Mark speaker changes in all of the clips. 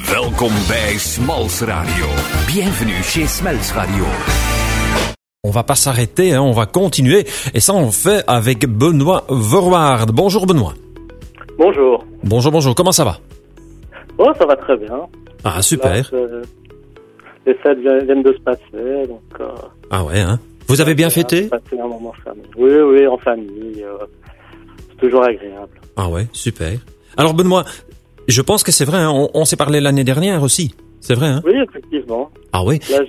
Speaker 1: Welkom bij Smalls Radio. Bienvenue chez Smalls Radio.
Speaker 2: On va pas s'arrêter, on va continuer. Et ça, on fait avec Benoît Verwaard. Bonjour Benoît.
Speaker 3: Bonjour.
Speaker 2: Bonjour. Comment ça va?
Speaker 3: Oh, ça va très bien.
Speaker 2: Ah, super.
Speaker 3: Là, les fêtes viennent de se passer, donc...
Speaker 2: Ah ouais, hein. Vous avez bien fêté?
Speaker 3: Passer un moment en famille. Oui, en famille. C'est toujours agréable.
Speaker 2: Ah ouais, super. Alors Benoît, je pense que c'est vrai, hein, on s'est parlé l'année dernière aussi. C'est vrai, hein?
Speaker 3: Oui, effectivement.
Speaker 2: Ah oui.
Speaker 3: Là,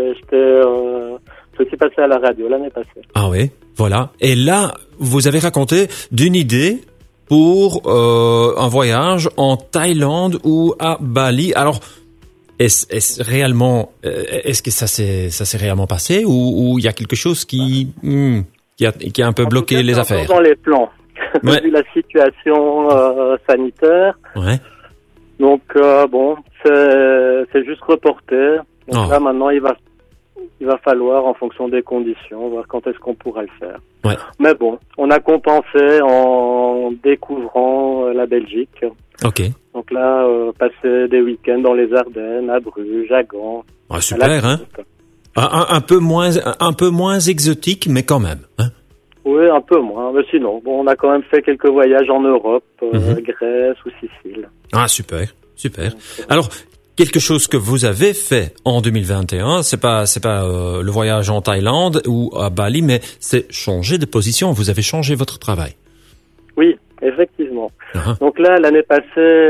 Speaker 3: je suis passé à la radio l'année passée.
Speaker 2: Ah oui, voilà. Et là, vous avez raconté d'une idée pour un voyage en Thaïlande ou à Bali. Alors, est-ce réellement, est-ce que ça s'est réellement passé ou il y a quelque chose qui a un peu bloqué les affaires?
Speaker 3: Dans les plans,
Speaker 2: ouais.
Speaker 3: Vu la situation sanitaire.
Speaker 2: Ouais.
Speaker 3: Donc c'est juste reporté. Donc là maintenant il va falloir en fonction des conditions voir quand est-ce qu'on pourra le faire.
Speaker 2: Ouais.
Speaker 3: Mais bon, on a compensé en découvrant la Belgique.
Speaker 2: Ok.
Speaker 3: Donc là passer des week-ends dans les Ardennes, à Bruges, à Gand.
Speaker 2: Ah, super, hein. Un peu moins exotique, mais quand même, hein.
Speaker 3: Oui, un peu moins. Mais sinon, bon, on a quand même fait quelques voyages en Europe, Grèce ou Sicile.
Speaker 2: Ah, super. Alors, quelque chose que vous avez fait en 2021, c'est pas le voyage en Thaïlande ou à Bali, mais c'est changer de position. Vous avez changé votre travail.
Speaker 3: Oui, effectivement.
Speaker 2: Uh-huh.
Speaker 3: Donc là, l'année passée,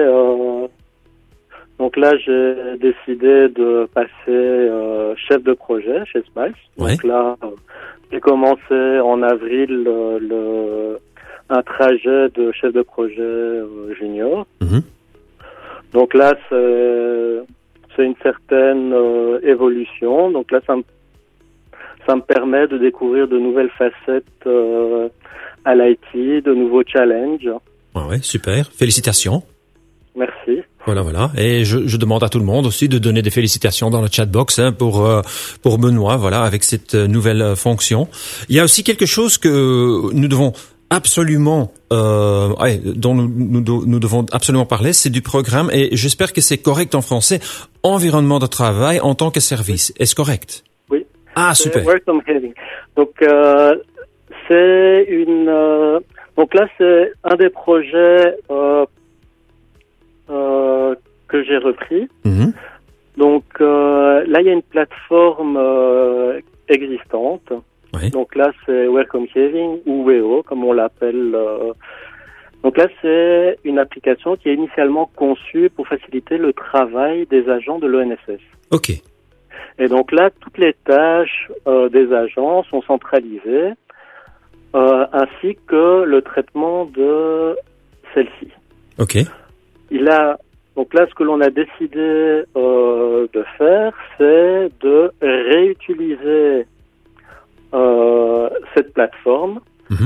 Speaker 3: j'ai décidé de passer chef de projet chez Smalls.
Speaker 2: Ouais.
Speaker 3: Donc là, j'ai commencé en avril un trajet de chef de projet junior.
Speaker 2: Mm-hmm.
Speaker 3: Donc là, c'est une certaine évolution. Donc là, ça me permet de découvrir de nouvelles facettes à l'IT, de nouveaux challenges.
Speaker 2: Ah ouais, super. Félicitations.
Speaker 3: Merci.
Speaker 2: Voilà. Et je demande à tout le monde aussi de donner des félicitations dans le chatbox pour Benoît, voilà, avec cette nouvelle fonction. Il y a aussi quelque chose que nous devons absolument, dont nous devons absolument parler, c'est du programme, et j'espère que c'est correct en français, environnement de travail en tant que service. Est-ce correct?
Speaker 3: Oui.
Speaker 2: Ah, super.
Speaker 3: Welcome Having. Donc donc là c'est un des projets que j'ai repris.
Speaker 2: Mm-hmm.
Speaker 3: Donc là il y a une plateforme existante.
Speaker 2: Oui.
Speaker 3: Donc là c'est Welcome Having ou WEO comme on l'appelle. Donc là c'est une application qui est initialement conçue pour faciliter le travail des agents de l'ONSS.
Speaker 2: Ok.
Speaker 3: Et donc là toutes les tâches des agents sont centralisées ainsi que le traitement de celle-ci.
Speaker 2: Ok.
Speaker 3: Donc là, ce que l'on a décidé de faire, c'est de réutiliser cette plateforme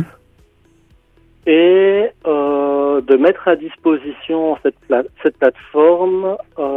Speaker 3: et de mettre à disposition cette plateforme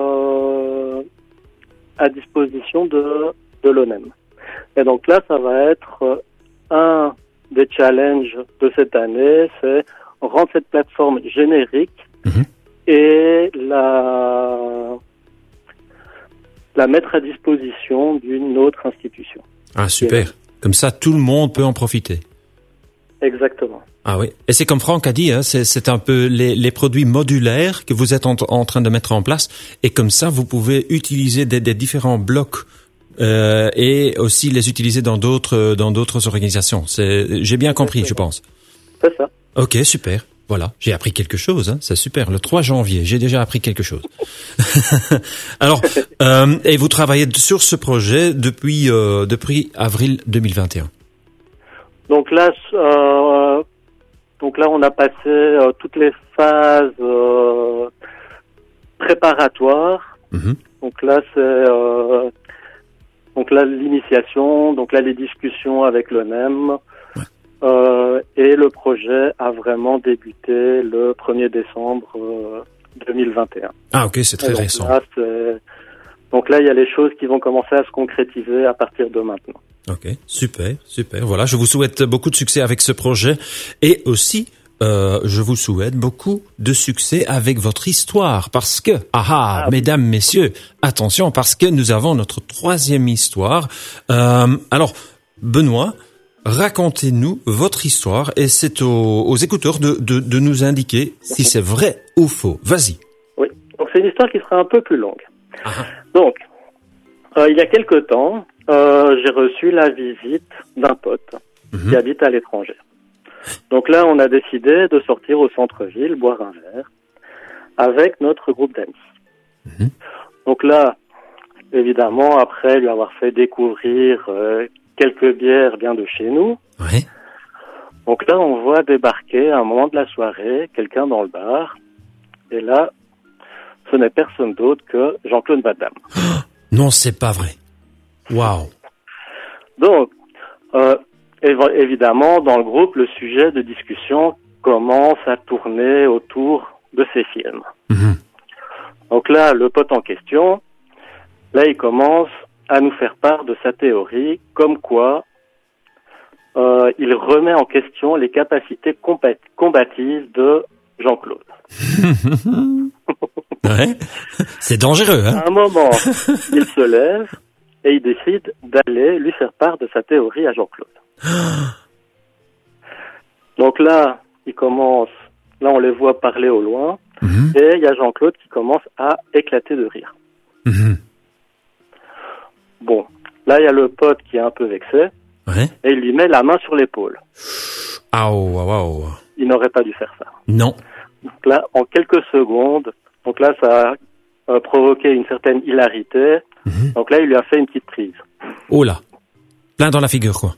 Speaker 3: à disposition de l'ONEM. Et donc là, ça va être un des challenges de cette année, c'est rendre cette plateforme générique et la mettre à disposition d'une autre institution.
Speaker 2: Ah, super. Comme ça, tout le monde peut en profiter.
Speaker 3: Exactement.
Speaker 2: Ah oui. Et c'est comme Franck a dit, hein, c'est un peu les produits modulaires que vous êtes en train de mettre en place. Et comme ça, vous pouvez utiliser des différents blocs et aussi les utiliser dans d'autres organisations. J'ai bien compris, je pense.
Speaker 3: C'est ça.
Speaker 2: Ok, super. Voilà, j'ai appris quelque chose, hein, c'est super. Le 3 janvier, j'ai déjà appris quelque chose. Alors, et vous travaillez sur ce projet depuis avril 2021. Donc là,
Speaker 3: on a passé toutes les phases préparatoires. Donc là, l'initiation. Donc là, les discussions avec l'ONEM. Et le projet a vraiment débuté le 1er décembre 2021.
Speaker 2: Ah ok, c'est très récent.
Speaker 3: Donc là, il y a les choses qui vont commencer à se concrétiser à partir de maintenant.
Speaker 2: Ok, super. Voilà, je vous souhaite beaucoup de succès avec ce projet et aussi je vous souhaite beaucoup de succès avec votre histoire parce que, mesdames, messieurs, attention parce que nous avons notre troisième histoire. Alors, Benoît, racontez-nous votre histoire et c'est aux écouteurs de nous indiquer si c'est vrai ou faux. Vas-y.
Speaker 3: Oui, donc c'est une histoire qui sera un peu plus longue. Donc, il y a quelque temps, j'ai reçu la visite d'un pote qui habite à l'étranger. Donc là, on a décidé de sortir au centre-ville, boire un verre, avec notre groupe d'amis. Donc là, évidemment, après lui avoir fait découvrir quelques bières bien de chez nous, donc là, on voit débarquer à un moment de la soirée quelqu'un dans le bar, et là, ce n'est personne d'autre que Jean-Claude Van Damme.
Speaker 2: Non, c'est pas vrai. Waouh.
Speaker 3: Donc, évidemment, dans le groupe, le sujet de discussion commence à tourner autour de ces films. Donc là, le pote en question, là, il commence à nous faire part de sa théorie, comme quoi il remet en question les capacités combatives de Jean-Claude.
Speaker 2: Ouais. C'est dangereux, hein?
Speaker 3: À un moment, il se lève et il décide d'aller lui faire part de sa théorie à Jean-Claude. Donc là, on les voit parler au loin, et il y a Jean-Claude qui commence à éclater de rire. Bon, là, il y a le pote qui est un peu vexé, et il lui met la main sur l'épaule. Il n'aurait pas dû faire ça.
Speaker 2: Non.
Speaker 3: Donc là, en quelques secondes, ça a provoqué une certaine hilarité. Donc là, il lui a fait une petite prise.
Speaker 2: Oh là, plein dans la figure, quoi.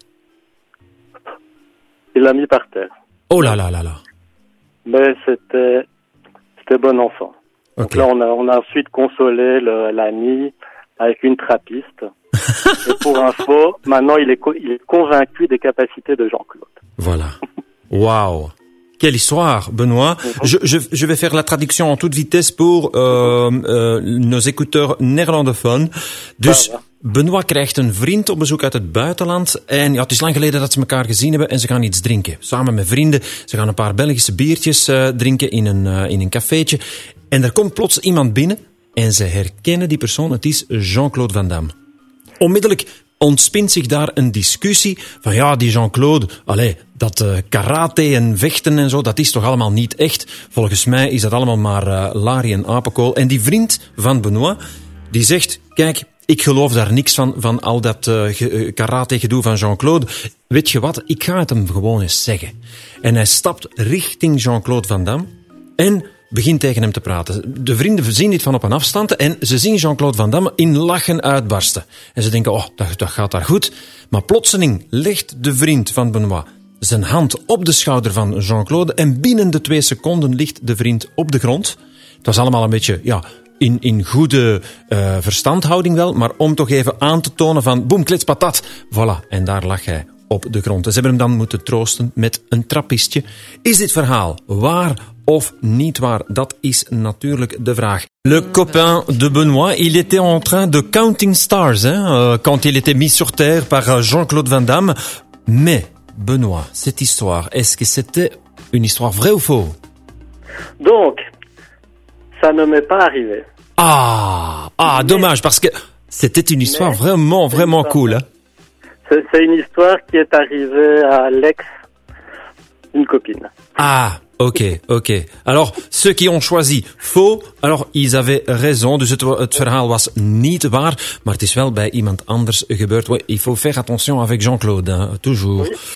Speaker 3: Il l'a mis par terre.
Speaker 2: Oh là là là là.
Speaker 3: Mais c'était bon enfant. Donc là, on a ensuite consolé l'ami avec une trappiste. Et pour info, maintenant, il est convaincu des capacités de Jean-Claude.
Speaker 2: Voilà. Waouh. Quelle histoire, Benoît. Je vais faire la traduction en toute vitesse pour nos écouteurs néerlandophones. Dus Benoît krijgt een vriend op bezoek uit het buitenland. En ja, het is lang geleden dat ze elkaar gezien hebben en ze gaan iets drinken. Samen met vrienden. Ze gaan een paar Belgische biertjes drinken in een cafeetje. En er komt plots iemand binnen en ze herkennen die persoon. Het is Jean-Claude Van Damme. Onmiddellijk ontspint zich daar een discussie van ja, die Jean-Claude, dat karate en vechten en zo, dat is toch allemaal niet echt. Volgens mij is dat allemaal maar larie en apenkool. En die vriend van Benoît, die zegt, kijk, ik geloof daar niks van al dat karate-gedoe van Jean-Claude. Weet je wat, ik ga het hem gewoon eens zeggen. En hij stapt richting Jean-Claude Van Damme en begint tegen hem te praten. De vrienden zien dit van op een afstand en ze zien Jean-Claude Van Damme in lachen uitbarsten. En ze denken, dat gaat daar goed. Maar plotseling legt de vriend van Benoît zijn hand op de schouder van Jean-Claude en binnen de 2 seconden ligt de vriend op de grond. Het was allemaal een beetje, in goede verstandhouding wel, maar om toch even aan te tonen van boem, klits, patat. Voilà, en daar lag hij op de grond. En ze hebben hem dan moeten troosten met een trappistje. Is dit verhaal waar of niet waar? Dat is natuurlijk de vraag. Le copain de Benoît, il était en train de counting stars, quand il était mis sur terre par Jean-Claude Van Damme. Mais, Benoît, cette histoire, est-ce que c'était une histoire vraie ou faux?
Speaker 3: Donc, ça ne m'est pas arrivé.
Speaker 2: Dommage, parce que c'était une histoire vraiment cool, hein?
Speaker 3: C'est une histoire qui est arrivée à l'ex d'une copine.
Speaker 2: Ok. Alors, ceux qui ont choisi faux, alors ils avaient raison. Dus het verhaal was niet waar, maar het is wel bij iemand anders gebeurd. Il faut faire attention avec Jean-Claude, hein, toujours. Oui.